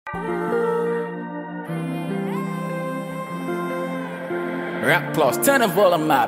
Rap plus, turn the volume up.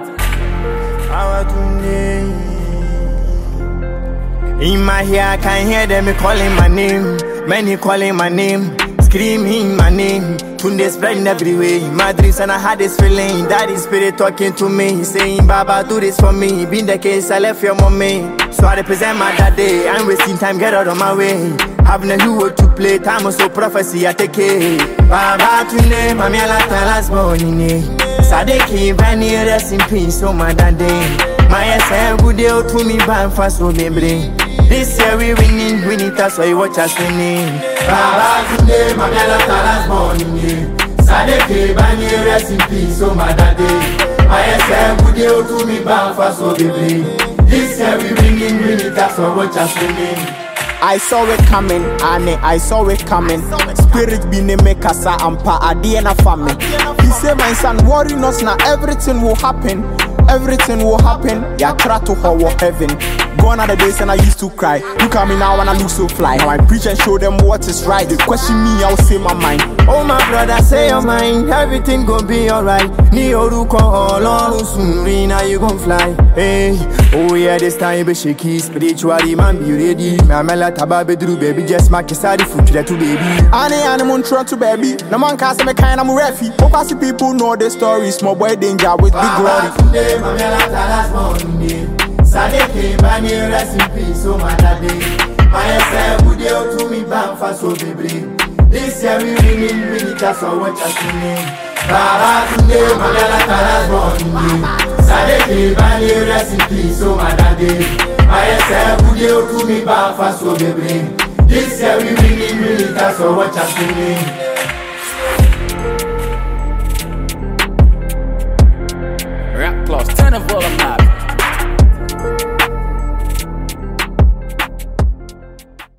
In my ear, I can hear them calling my name. Many calling my name, screaming my name. Tunde spreading everywhere. My dreams and I had this feeling. Daddy spirit talking to me, saying, Baba, do this for me. Been the case, I left your mommy. So I represent my daddy. I'm wasting time, get out of my way. Having a hero to play, time was so prophecy, I take it. Baba, Tunde, Mami, I like the last morning. Sadeki, Bani, rest in peace, oh my daddy. My SM, good day to me, bad fast, so baby. This year we winning, that's why you watch us winning. Baba, Tunde, Mami, I like the last morning. Sadeki, Bani, rest in peace, oh my daddy. My SM, good day to me, bad fast, so baby. This year we winning, that's why you watch us winning. I saw it coming, Anne, I saw it coming. Spirit be ne make us ampa adiena family. He say, my son, worry not now, everything will happen. Everything will happen. Ya try to hold heaven. Gone are the days and I used to cry. Look at me now and I look so fly. Now I preach and show them what is right. They question me, I'll say my mind. Oh my brother, say your mind. Everything gon' be alright. Ni oruko Olorun soon, now you gon' fly. Hey, oh yeah, this time be shaky. Spiritually man be ready. Mamela tababe drew baby, just my kisari foot to baby. Anne moon to baby. No man can say me kind of refi. Focus people know the story. Small boy danger with big glory. Sadeki, Bani, rest in peace, oh my daddy. My SM, good day to me, bam, fast, so baby. This year we winning, that's all what you're singing. Baba, Tunde, Mami, Taras, born. Sadeki, Bani, rest in peace, oh my daddy. My SM, good day to me, bam, fast, so baby. This year we winning, that's all what you're singing. Rap plus, turn the volume up.